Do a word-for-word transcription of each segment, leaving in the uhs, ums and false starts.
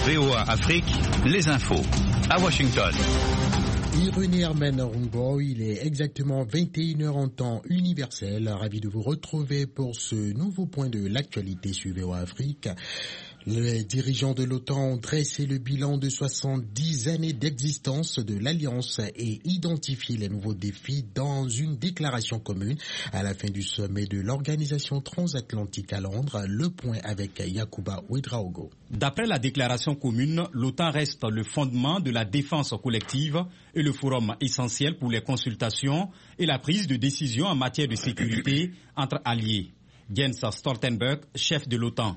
V O A Afrique, les infos. À Washington. Irénée Hermène Rumbo, il est exactement vingt et une heures en temps universel. Ravi de vous retrouver pour ce nouveau point de l'actualité sur V O A Afrique. Les dirigeants de l'OTAN ont dressé le bilan de soixante-dix années d'existence de l'Alliance et identifié les nouveaux défis dans une déclaration commune à la fin du sommet de l'Organisation transatlantique à Londres. Le point avec Yacouba Ouedraogo. D'après la déclaration commune, l'OTAN reste le fondement de la défense collective et le forum essentiel pour les consultations et la prise de décision en matière de sécurité entre alliés. Jens Stoltenberg, chef de l'OTAN.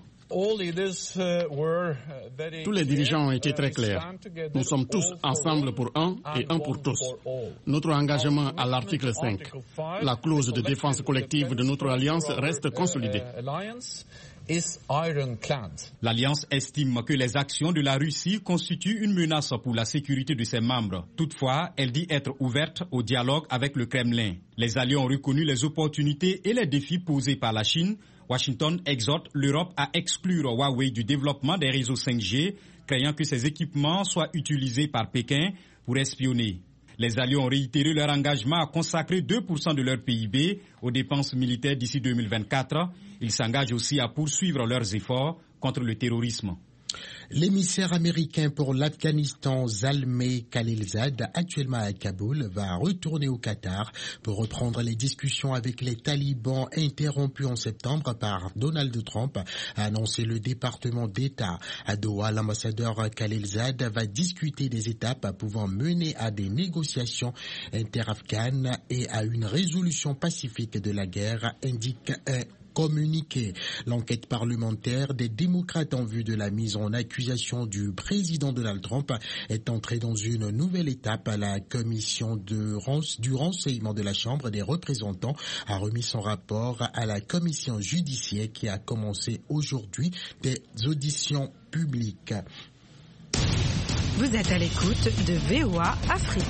Tous les dirigeants ont été très clairs. Nous sommes tous ensemble pour un et un pour tous. Notre engagement à l'article cinq, la clause de défense collective de notre alliance reste consolidée. L'Alliance estime que les actions de la Russie constituent une menace pour la sécurité de ses membres. Toutefois, elle dit être ouverte au dialogue avec le Kremlin. Les alliés ont reconnu les opportunités et les défis posés par la Chine. Washington exhorte l'Europe à exclure Huawei du développement des réseaux cinq G, craignant que ces équipements soient utilisés par Pékin pour espionner. Les alliés ont réitéré leur engagement à consacrer deux pour cent de leur P I B aux dépenses militaires d'ici deux mille vingt-quatre. Ils s'engagent aussi à poursuivre leurs efforts contre le terrorisme. L'émissaire américain pour l'Afghanistan, Zalmay Khalilzad, actuellement à Kaboul, va retourner au Qatar pour reprendre les discussions avec les talibans interrompues en septembre par Donald Trump, a annoncé le département d'État. À Doha, l'ambassadeur Khalilzad va discuter des étapes pouvant mener à des négociations interafghanes et à une résolution pacifique de la guerre, indique un communiqué. L'enquête parlementaire des démocrates en vue de la mise en accusation du président Donald Trump est entrée dans une nouvelle étape. La commission de, du renseignement de la Chambre des représentants a remis son rapport à la commission judiciaire qui a commencé aujourd'hui des auditions publiques. Vous êtes à l'écoute de V O A Afrique.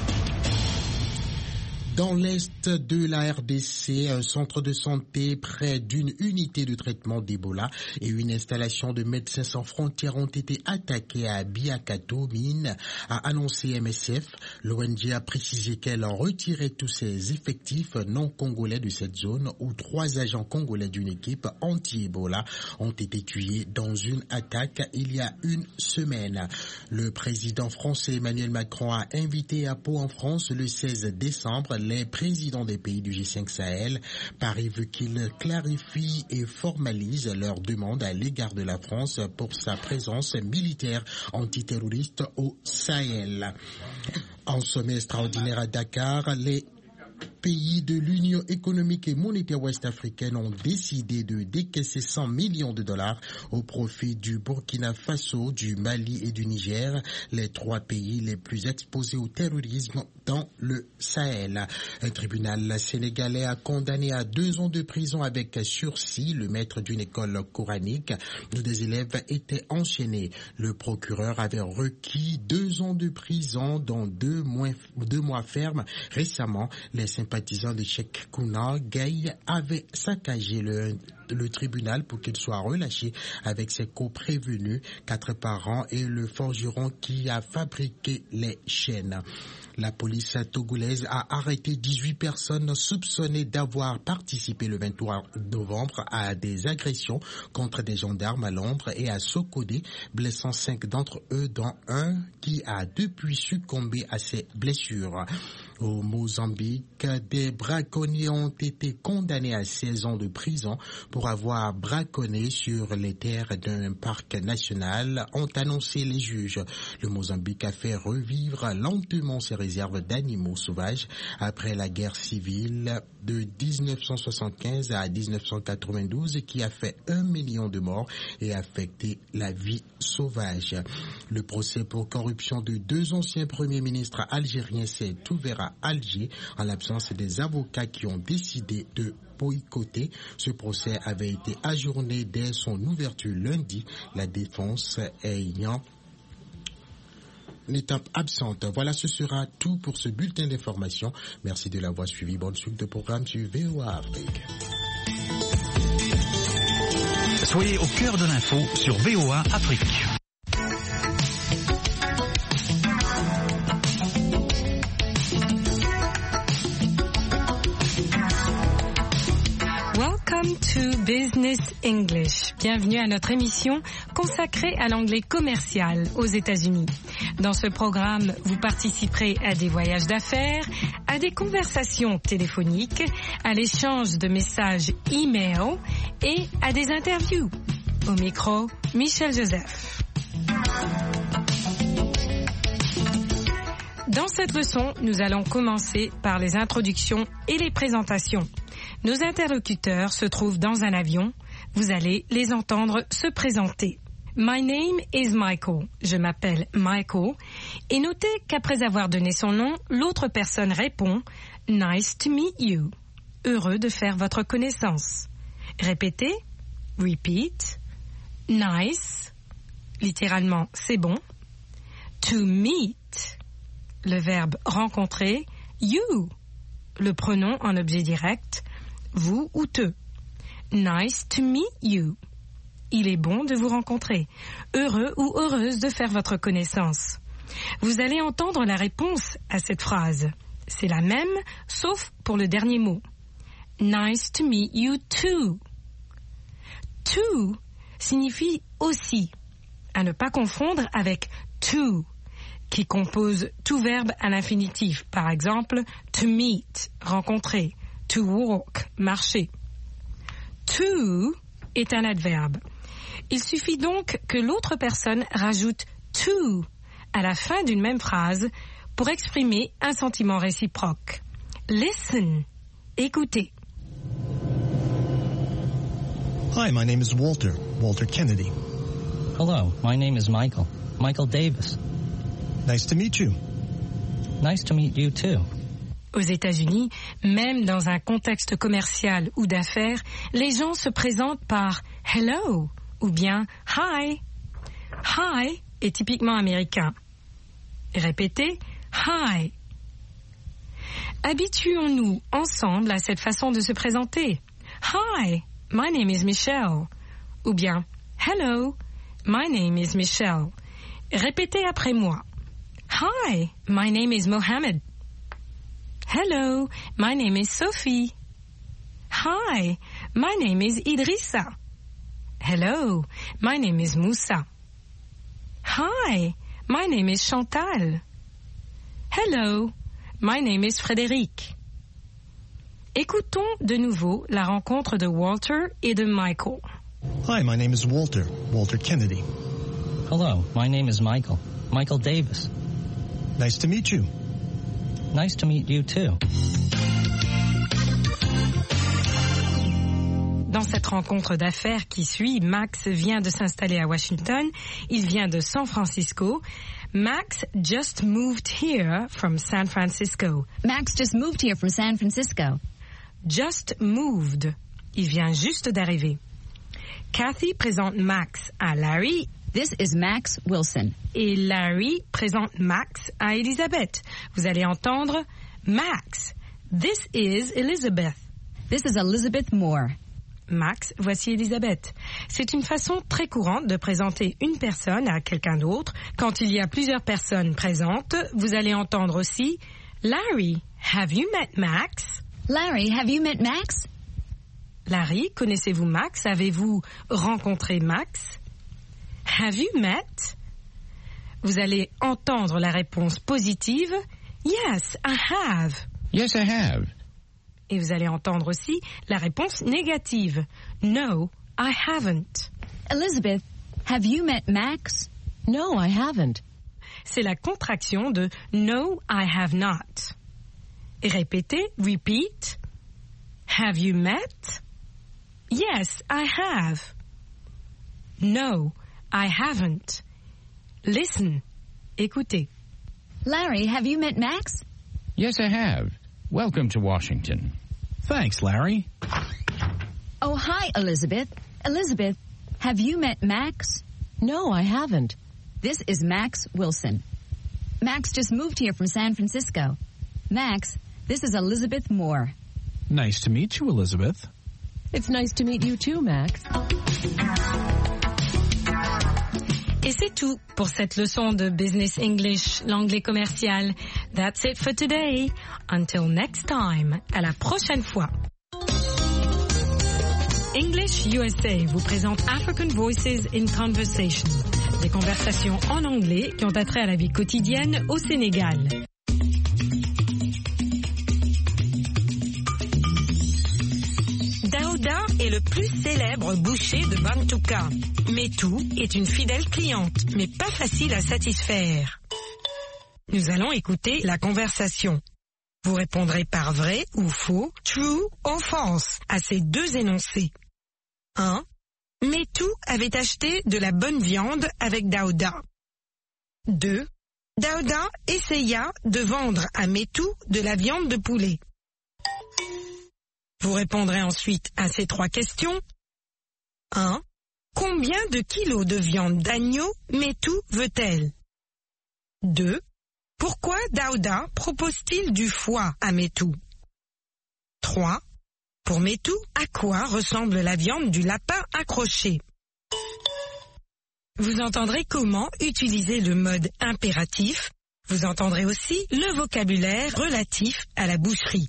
Dans l'est de la R D C, un centre de santé près d'une unité de traitement d'Ebola et une installation de Médecins sans frontières ont été attaqués à Biakato, Mine, a annoncé M S F. L'O N G a précisé qu'elle en retirait tous ses effectifs non congolais de cette zone où trois agents congolais d'une équipe anti-Ebola ont été tués dans une attaque il y a une semaine. Le président français Emmanuel Macron a invité à Pau en France le seize décembre les présidents des pays du G cinq Sahel. Paris veut qu'ils clarifient et formalisent leurs demandes à l'égard de la France pour sa présence militaire antiterroriste au Sahel. En sommet extraordinaire à Dakar, les pays de l'Union économique et monétaire ouest-africaine ont décidé de décaisser cent millions de dollars au profit du Burkina Faso, du Mali et du Niger, les trois pays les plus exposés au terrorisme dans le Sahel. Un tribunal sénégalais a condamné à deux ans de prison avec sursis le maître d'une école coranique où des élèves étaient enchaînés. Le procureur avait requis deux ans de prison dont deux mois, deux mois fermes. Récemment, les sympathisants de Cheikh Kouna Gaye avaient saccagé le, le tribunal pour qu'il soit relâché avec ses co-prévenus, quatre parents et le forgeron qui a fabriqué les chaînes. La police togolaise a arrêté dix-huit personnes soupçonnées d'avoir participé le vingt-trois novembre à des agressions contre des gendarmes à Londres et à Sokodé, blessant cinq d'entre eux, dont un qui a depuis succombé à ses blessures. Au Mozambique, des braconniers ont été condamnés à seize ans de prison pour avoir braconné sur les terres d'un parc national, ont annoncé les juges. Le Mozambique a fait revivre lentement ses réserves d'animaux sauvages après la guerre civile de dix-neuf cent soixante-quinze à dix-neuf cent quatre-vingt-douze qui a fait un million de morts et affecté la vie sauvage. Le procès pour corruption de deux anciens premiers ministres algériens s'est ouvert à Alger en l'absence des avocats qui ont décidé de boycotter. Ce procès avait été ajourné dès son ouverture lundi, la défense ayant une étape absente. Voilà, ce sera tout pour ce bulletin d'information. Merci de l'avoir suivi. Bonne suite de programme sur V O A Afrique. Soyez au cœur de l'info sur V O A Afrique. to Business English. Bienvenue à notre émission consacrée à l'anglais commercial aux États-Unis. Dans ce programme, vous participerez à des voyages d'affaires, à des conversations téléphoniques, à l'échange de messages e-mail et à des interviews. Au micro, Michel Joseph. Dans cette leçon, nous allons commencer par les introductions et les présentations. Nos interlocuteurs se trouvent dans un avion. Vous allez les entendre se présenter. My name is Michael. Je m'appelle Michael. Et notez qu'après avoir donné son nom, l'autre personne répond « Nice to meet you ». Heureux de faire votre connaissance. Répétez. Repeat. Nice. Littéralement, c'est bon. To meet. Le verbe rencontrer. You. Le pronom en objet direct. Vous ou te. Nice to meet you. Il est bon de vous rencontrer. Heureux ou heureuse de faire votre connaissance. Vous allez entendre la réponse à cette phrase. C'est la même, sauf pour le dernier mot. Nice to meet you too. To signifie aussi. À ne pas confondre avec to, qui compose tout verbe à l'infinitif. Par exemple, to meet, rencontrer. To walk, marcher. To est un adverbe. Il suffit donc que l'autre personne rajoute to à la fin d'une même phrase pour exprimer un sentiment réciproque. Listen, écoutez. Hi, my name is Walter, Walter Kennedy. Hello, my name is Michael, Michael Davis. Nice to meet you. Nice to meet you too. Aux États-Unis, même dans un contexte commercial ou d'affaires, les gens se présentent par « hello » ou bien « hi ». « Hi » est typiquement américain. Répétez « hi ». Habituons-nous ensemble à cette façon de se présenter. « Hi, my name is Michelle » ou bien « hello, my name is Michelle ». Répétez après moi. « Hi, my name is Mohammed ». Hello, my name is Sophie. Hi, my name is Idrissa. Hello, my name is Moussa. Hi, my name is Chantal. Hello, my name is Frédéric. Écoutons de nouveau la rencontre de Walter et de Michael. Hi, my name is Walter, Walter Kennedy. Hello, my name is Michael, Michael Davis. Nice to meet you. Nice to meet you too. Dans cette rencontre d'affaires qui suit, Max vient de s'installer à Washington. Il vient de San Francisco. Max just moved here from San Francisco. Max just moved here from San Francisco. Just moved. Il vient juste d'arriver. Kathy présente Max à Larry. This is Max Wilson. Et Larry présente Max à Elizabeth. Vous allez entendre Max. This is Elizabeth. This is Elizabeth Moore. Max, voici Elizabeth. C'est une façon très courante de présenter une personne à quelqu'un d'autre. Quand il y a plusieurs personnes présentes, vous allez entendre aussi Larry, have you met Max? Larry, have you met Max? Larry, connaissez-vous Max? Avez-vous rencontré Max? Have you met? Vous allez entendre la réponse positive. Yes, I have. Yes, I have. Et vous allez entendre aussi la réponse négative. No, I haven't. Elizabeth, have you met Max? No, I haven't. C'est la contraction de No, I have not. Et répétez, repeat. Have you met? Yes, I have. No, I haven't. Listen. Écoutez. Larry, have you met Max? Yes, I have. Welcome to Washington. Thanks, Larry. Oh, hi, Elizabeth. Elizabeth, have you met Max? No, I haven't. This is Max Wilson. Max just moved here from San Francisco. Max, this is Elizabeth Moore. Nice to meet you, Elizabeth. It's nice to meet you too, Max. Et c'est tout pour cette leçon de Business English, l'anglais commercial. That's it for today. Until next time. À la prochaine fois. English U S A vous présente African Voices in Conversation, des conversations en anglais qui ont attrait à la vie quotidienne au Sénégal. Daouda est le plus célèbre boucher de Bantouka. Metou est une fidèle cliente, mais pas facile à satisfaire. Nous allons écouter la conversation. Vous répondrez par vrai ou faux, true ou false, à ces deux énoncés. un. Metou avait acheté de la bonne viande avec Daouda. deux. Daouda essaya de vendre à Metou de la viande de poulet. Vous répondrez ensuite à ces trois questions. un. Combien de kilos de viande d'agneau Metou veut-elle? deux. Pourquoi Daouda propose-t-il du foie à Metou? trois. Pour Metou, à quoi ressemble la viande du lapin accroché? Vous entendrez comment utiliser le mode impératif. Vous entendrez aussi le vocabulaire relatif à la boucherie.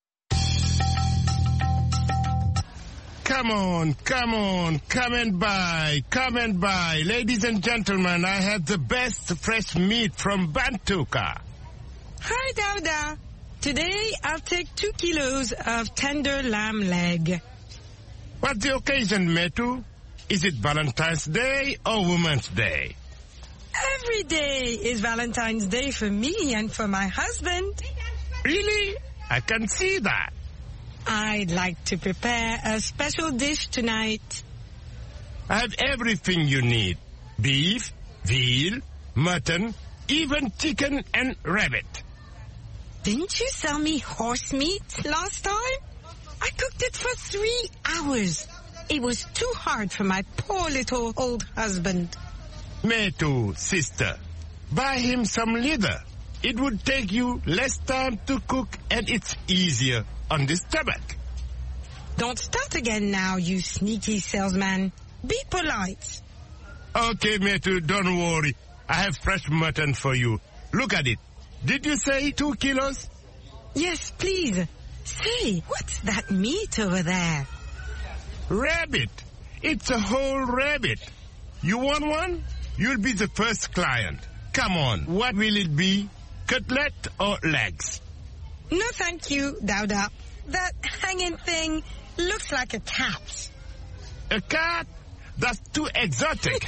Come on, come on, come and buy, come and buy. Ladies and gentlemen, I have the best fresh meat from Bantouka. Hi, Daouda. Today I'll take two kilos of tender lamb leg. What's the occasion, Metu? Is it Valentine's Day or Women's Day? Every day is Valentine's Day for me and for my husband. Really? I can see that. I'd like to prepare a special dish tonight. I have everything you need. Beef, veal, mutton, even chicken and rabbit. Didn't you sell me horse meat last time? I cooked it for three hours. It was too hard for my poor little old husband. Metu, sister, buy him some leather. It would take you less time to cook and it's easier on the stomach. Don't start again now, you sneaky salesman. Be polite. Okay, Metu, don't worry. I have fresh mutton for you. Look at it. Did you say two kilos? Yes, please. Say, what's that meat over there? Rabbit. It's a whole rabbit. You want one? You'll be the first client. Come on, what will it be? Cutlet or legs? No, thank you, Daouda. That hanging thing looks like a cat. A cat? That's too exotic.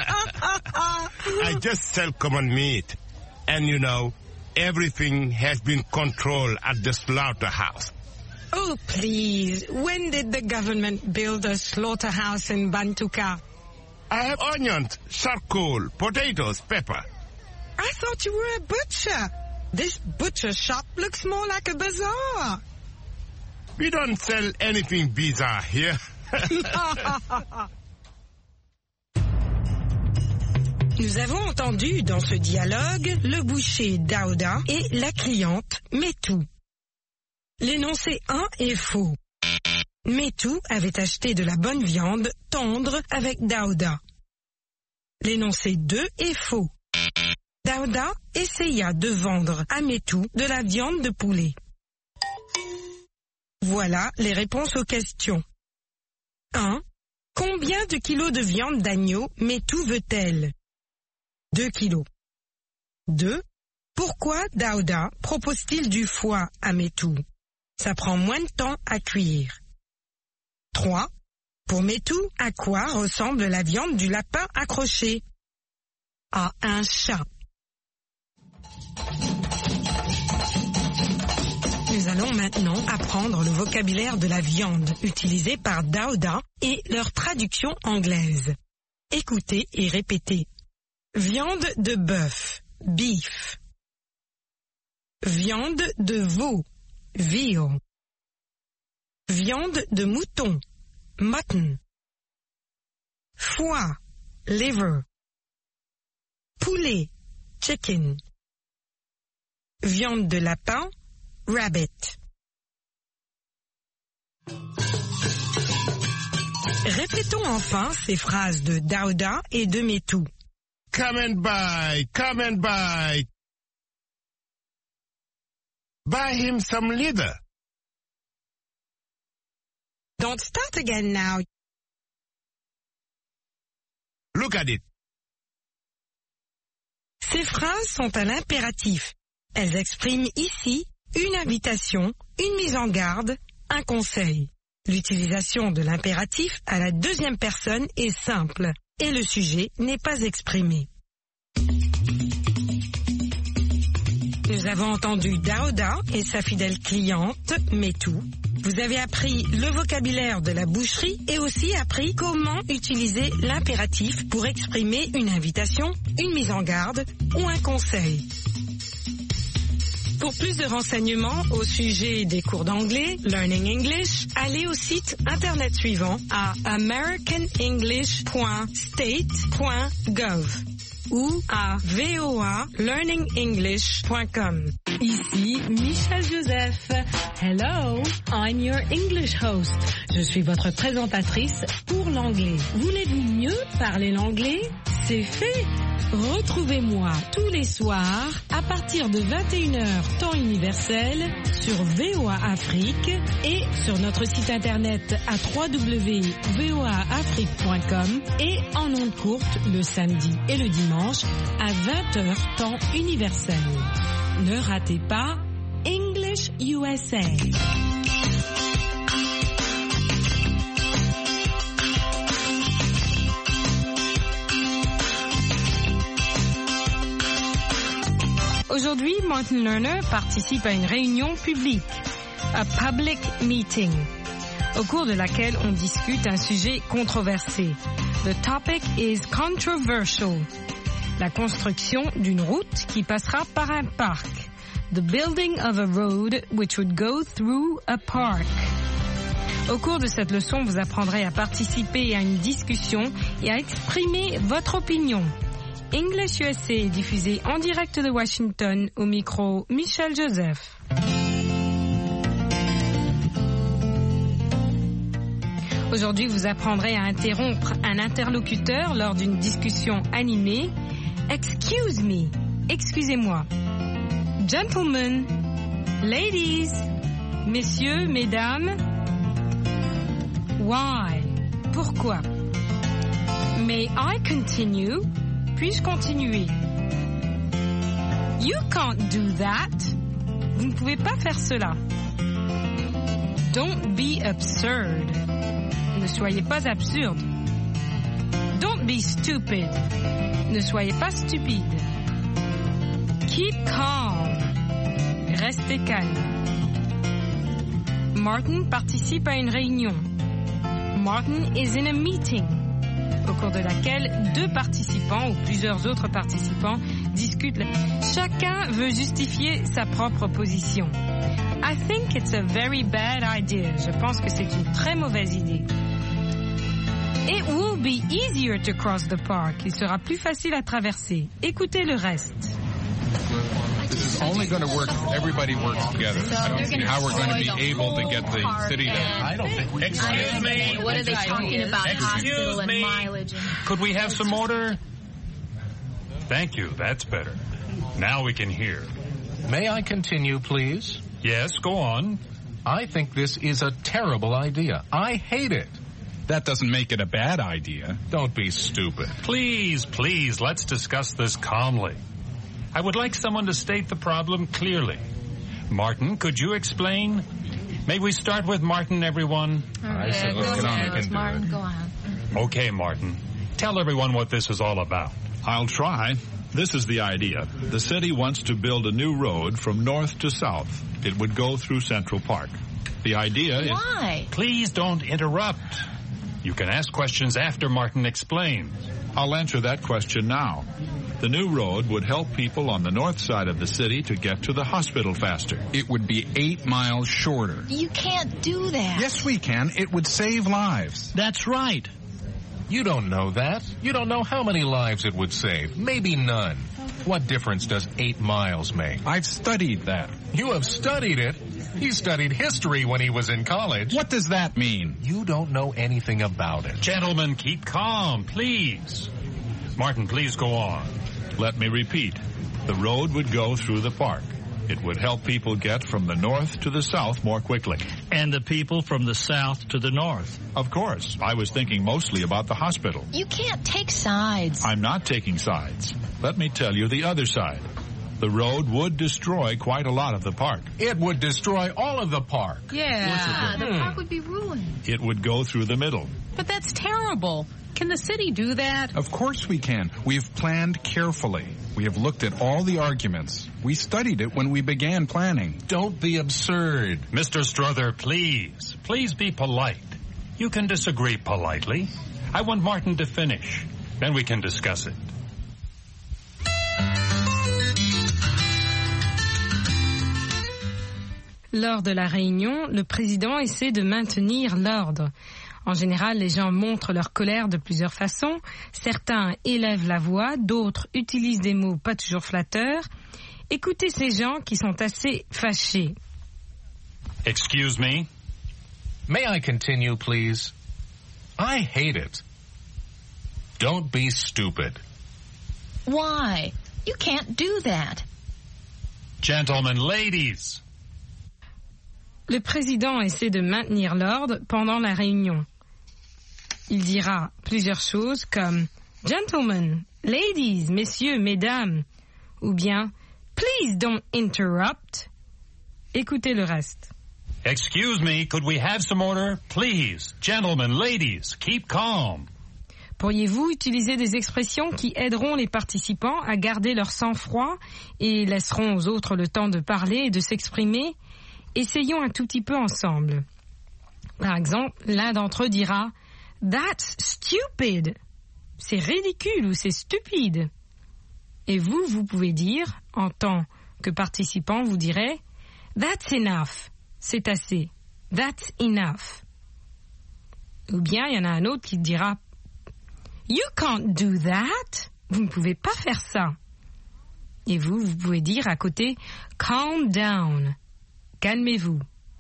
I just sell common meat. And you know, everything has been controlled at the slaughterhouse. Oh, please. When did the government build a slaughterhouse in Bantouka? I have onions, charcoal, potatoes, pepper. I thought you were a butcher. This butcher shop looks more like a bazaar. We don't sell anything bizarre here. Nous avons entendu dans ce dialogue le boucher Daouda et la cliente Metou. L'énoncé un est faux. Metou avait acheté de la bonne viande tendre avec Daouda. L'énoncé deux est faux. Daouda essaya de vendre à Metou de la viande de poulet. Voilà les réponses aux questions. un. Combien de kilos de viande d'agneau Metou veut-elle? deux kilos. deux. Pourquoi Daouda propose-t-il du foie à Metou? Ça prend moins de temps à cuire. trois. Pour Metou, à quoi ressemble la viande du lapin accroché? À un chat. Nous allons maintenant apprendre le vocabulaire de la viande utilisé par Daouda et leur traduction anglaise. Écoutez et répétez. Viande de bœuf, beef. Viande de veau, veal. Viande de mouton, mutton. Foie, liver. Poulet, chicken. Viande de lapin, rabbit. Répétons enfin ces phrases de Daouda et de Metou. Come and buy, come and buy. Buy him some leather. Don't start again now. Look at it. Ces phrases sont à l'impératif. Elles expriment ici une invitation, une mise en garde, un conseil. L'utilisation de l'impératif à la deuxième personne est simple et le sujet n'est pas exprimé. Nous avons entendu Daouda et sa fidèle cliente, Metou. Vous avez appris le vocabulaire de la boucherie et aussi appris comment utiliser l'impératif pour exprimer une invitation, une mise en garde ou un conseil. Pour plus de renseignements au sujet des cours d'anglais, Learning English, allez au site internet suivant à american english point state point gov ou à v o a learning english point com. Ici Michel Joseph. Hello, I'm your English host. Je suis votre présentatrice pour l'anglais. Voulez-vous mieux parler l'anglais? C'est fait. Retrouvez-moi tous les soirs à partir de vingt et une heures temps universel sur V O A Afrique et sur notre site internet à w w w point v o a afrique point com et en ondes courtes le samedi et le dimanche à vingt heures temps universel. Ne ratez pas English U S A. Aujourd'hui, Martin Lerner participe à une réunion publique, a public meeting, au cours de laquelle on discute un sujet controversé. The topic is controversial. La construction d'une route qui passera par un parc. The building of a road which would go through a park. Au cours de cette leçon, vous apprendrez à participer à une discussion et à exprimer votre opinion. English U S A est diffusé en direct de Washington au micro Michel Joseph. Aujourd'hui, vous apprendrez à interrompre un interlocuteur lors d'une discussion animée. Excuse me, excusez-moi. Gentlemen, ladies, messieurs, mesdames. Why? Pourquoi? May I continue? Puis-je continuer? You can't do that. Vous ne pouvez pas faire cela. Don't be absurd. Ne soyez pas absurde. Don't be stupid. Ne soyez pas stupide. Keep calm. Restez calme. Martin participe à une réunion. Martin is in a meeting, au cours de laquelle deux participants ou plusieurs autres participants discutent. Chacun veut justifier sa propre position. I think it's a very bad idea. Je pense que c'est une très mauvaise idée. It will be easier to cross the park. Il sera plus facile à traverser. Écoutez le reste. This is only going to work if everybody works together. I don't see how we're going to be able to get the city to... I don't think... Excuse me. What are they talking about? Hospital and mileage. Could we have some order? Thank you. That's better. Now we can hear. May I continue, please? Yes, go on. I think this is a terrible idea. I hate it. That doesn't make it a bad idea. Don't be stupid. Please, please, let's discuss this calmly. I would like someone to state the problem clearly. Martin, could you explain? May we start with Martin, everyone? I said let's get on with it. Martin, go on. Okay, Martin. Tell everyone what this is all about. I'll try. This is the idea. The city wants to build a new road from north to south. It would go through Central Park. The idea is... Why? Please don't interrupt. You can ask questions after Martin explains. I'll answer that question now. The new road would help people on the north side of the city to get to the hospital faster. It would be eight miles shorter. You can't do that. Yes, we can. It would save lives. That's right. You don't know that. You don't know how many lives it would save. Maybe none. What difference does eight miles make? I've studied that. You have studied it? He studied history when he was in college. What does that mean? You don't know anything about it. Gentlemen, keep calm, please. Martin, please go on. Let me repeat. The road would go through the park. It would help people get from the north to the south more quickly. And the people from the south to the north. Of course. I was thinking mostly about the hospital. You can't take sides. I'm not taking sides. Let me tell you the other side. The road would destroy quite a lot of the park. It would destroy all of the park. Yeah, the park would be ruined. It would go through the middle. But that's terrible. Can the city do that? Of course we can. We've planned carefully. We have looked at all the arguments. We studied it when we began planning. Don't be absurd. Mister Strother, please. Please be polite. You can disagree politely. I want Martin to finish. Then we can discuss it. Lors de la réunion, le président essaie de maintenir l'ordre. En général, les gens montrent leur colère de plusieurs façons. Certains élèvent la voix, d'autres utilisent des mots pas toujours flatteurs. Écoutez ces gens qui sont assez fâchés. Excuse me. May I continue, please? I hate it. Don't be stupid. Why? You can't do that. Gentlemen, ladies. Le président essaie de maintenir l'ordre pendant la réunion. Il dira plusieurs choses comme « Gentlemen, ladies, messieurs, mesdames » ou bien « Please don't interrupt ». Écoutez le reste. Excuse me, could we have some order? Please, gentlemen, ladies, keep calm. Pourriez-vous utiliser des expressions qui aideront les participants à garder leur sang-froid et laisseront aux autres le temps de parler et de s'exprimer? Essayons un tout petit peu ensemble. Par exemple, l'un d'entre eux dira « That's stupid ». C'est ridicule ou c'est stupide. Et vous, vous pouvez dire, en tant que participant, vous direz « That's enough ». C'est assez. That's enough. Ou bien, il y en a un autre qui dira « You can't do that ». Vous ne pouvez pas faire ça. Et vous, vous pouvez dire à côté « Calm down ». Calmez-vous.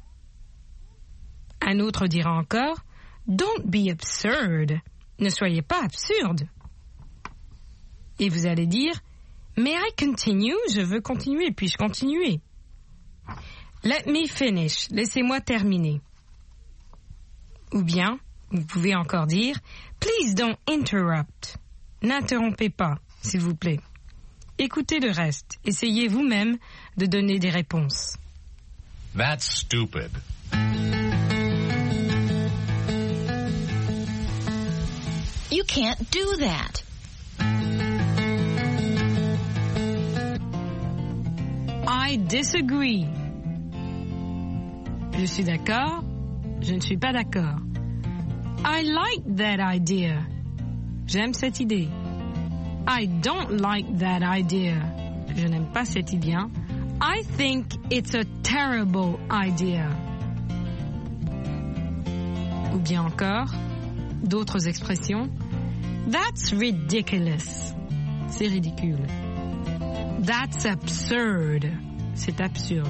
Un autre dira encore « Don't be absurd ». Ne soyez pas absurde. Et vous allez dire « May I continue ?» Je veux continuer, puis-je continuer? Let me finish. Laissez-moi terminer. Ou bien, vous pouvez encore dire « Please don't interrupt ». N'interrompez pas, s'il vous plaît. Écoutez le reste. Essayez vous-même de donner des réponses. That's stupid. You can't do that. I disagree. Je suis d'accord. Je ne suis pas d'accord. I like that idea. J'aime cette idée. I don't like that idea. Je n'aime pas cette idée. I think it's a terrible idea. Ou bien encore, d'autres expressions. That's ridiculous. C'est ridicule. That's absurd. C'est absurde.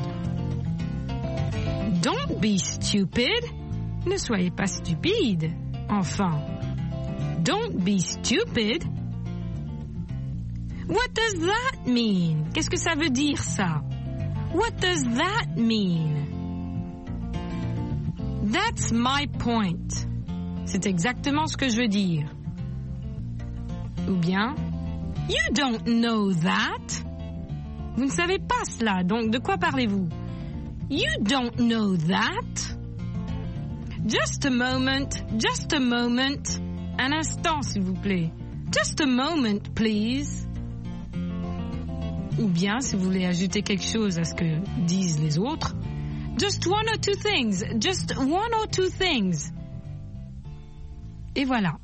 Don't be stupid. Ne soyez pas stupide. Enfin. Don't be stupid. What does that mean? Qu'est-ce que ça veut dire, ça? What does that mean? That's my point. C'est exactement ce que je veux dire. Ou bien, you don't know that. Vous ne savez pas cela, donc de quoi parlez-vous? You don't know that. Just a moment, just a moment. Un instant, s'il vous plaît. Just a moment, please. Ou bien, si vous voulez ajouter quelque chose à ce que disent les autres, just one or two things, just one or two things. Et voilà.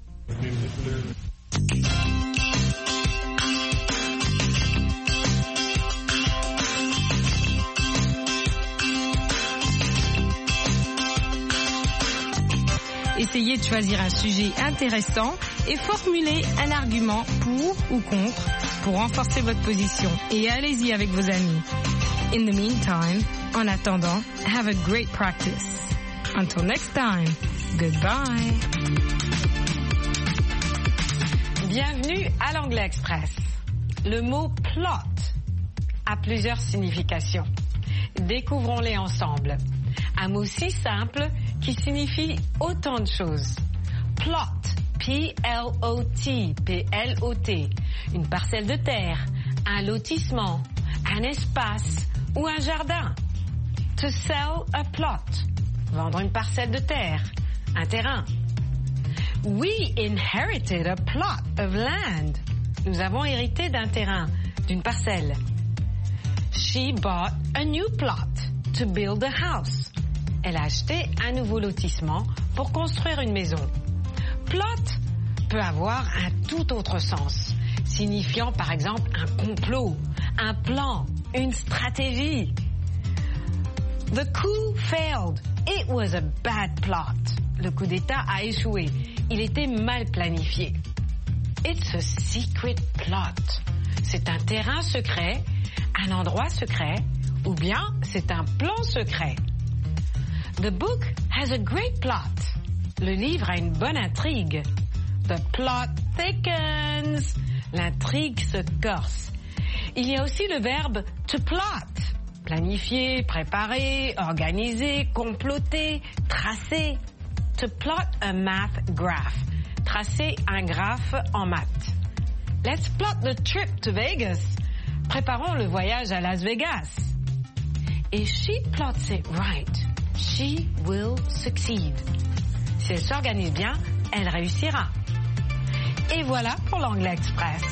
Essayez de choisir un sujet intéressant et formulez un argument pour ou contre pour renforcer votre position. Et allez-y avec vos amis. In the meantime, en attendant, have a great practice. Until next time, goodbye. Bienvenue à l'Anglais Express. Le mot plot a plusieurs significations. Découvrons-les ensemble. Un mot si simple qui signifie autant de choses. Plot, P L O T, P L O T. Une parcelle de terre, un lotissement, un espace ou un jardin. To sell a plot. Vendre une parcelle de terre, un terrain. We inherited a plot of land. Nous avons hérité d'un terrain, d'une parcelle. She bought a new plot to build a house. Elle a acheté un nouveau lotissement pour construire une maison. Plot peut avoir un tout autre sens, signifiant par exemple un complot, un plan, une stratégie. The coup failed. It was a bad plot. Le coup d'État a échoué. Il était mal planifié. It's a secret plot. C'est un terrain secret, un endroit secret, ou bien c'est un plan secret. The book has a great plot. Le livre a une bonne intrigue. The plot thickens. L'intrigue se corse. Il y a aussi le verbe to plot. Planifier, préparer, organiser, comploter, tracer. To plot a math graph. Tracer un graphe en maths. Let's plot the trip to Vegas. Préparons le voyage à Las Vegas. If she plots it right, she will succeed. Si elle s'organise bien, elle réussira. Et voilà pour l'Anglais Express.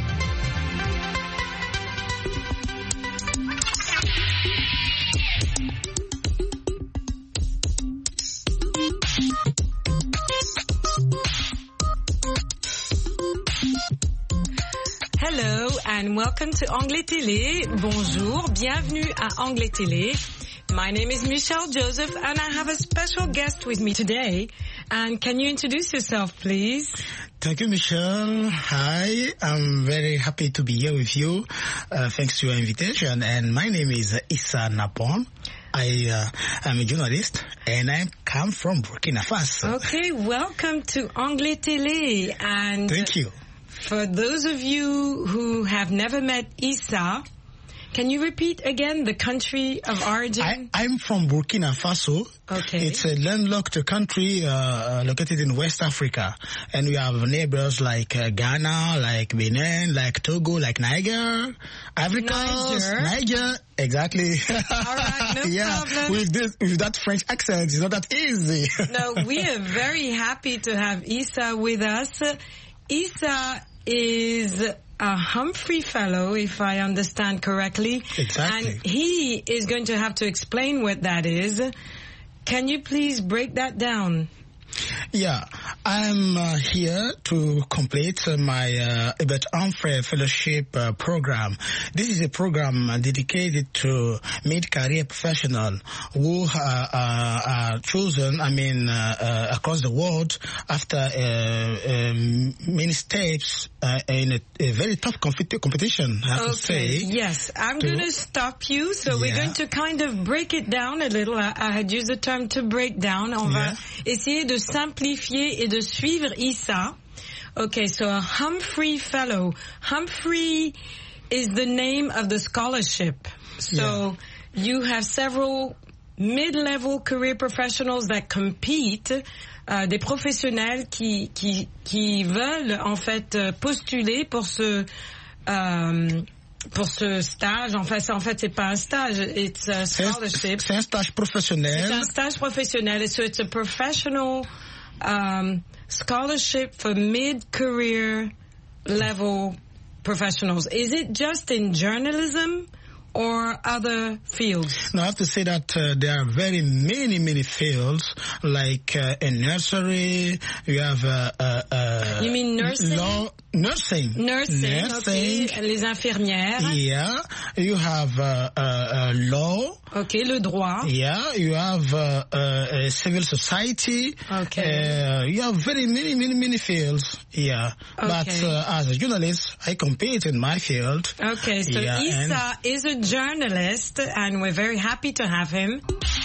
Hello and welcome to Anglais Télé. Bonjour, bienvenue à Anglais Télé. My name is Michelle Joseph and I have a special guest with me today. And can you introduce yourself, please? Thank you, Michelle. Hi, I'm very happy to be here with you. Uh, thanks to your invitation. And my name is Issa Napon. I uh, am a journalist and I come from Burkina Faso. Okay, welcome to Anglais Télé. And thank you. For those of you who have never met Issa, can you repeat again the country of origin? I, I'm from Burkina Faso. Okay. It's a landlocked country uh, located in West Africa. And we have neighbors like uh, Ghana, like Benin, like Togo, like Niger, Africa, Niger. Niger. Exactly. All right, no yeah, problem. with this, with that French accent, it's not that easy. No, we are very happy to have Issa with us. Issa is a Humphrey Fellow, if I understand correctly. Exactly. And he is going to have to explain what that is. Can you please break that down? Yeah, I'm uh, here to complete uh, my uh, Ebert Humphrey Fellowship uh, program. This is a program uh, dedicated to mid-career professionals who uh, uh, are chosen, I mean, uh, uh, across the world after uh, um, many steps uh, in a, a very tough compet- competition, I have okay. to say. Yes, I'm to, going to stop you. So yeah. we're going to kind of break it down a little. I, I had used the term to break down. On yeah. va essayer de simplifier et de suivre Issa. Okay, so a Humphrey Fellow. Humphrey is the name of the scholarship. So yeah. you have several mid-level career professionals that compete, euh, des professionnels qui, qui, qui veulent en fait postuler pour ce euh, pour ce stage. En fait, en fait, c'est pas un stage, it's a scholarship. C'est un stage professionnel. C'est un stage professionnel. So it's a professional um, scholarship for mid-career level professionals. Is it just in journalism or other fields? No, I have to say that uh, there are very many, many fields, like uh, in nursery, you have uh, uh, uh, you mean nursing? Law, nursing. Nursing, nursing. Okay. Les infirmières. Yeah, you have uh, uh, uh, law. Okay, le droit. Yeah, you have uh, uh, civil society. Okay. Uh, you have very many, many, many fields. Yeah, okay. But uh, as a journalist, I compete in my field. Okay, so yeah, Issa is a journalist, and we're very happy to have him.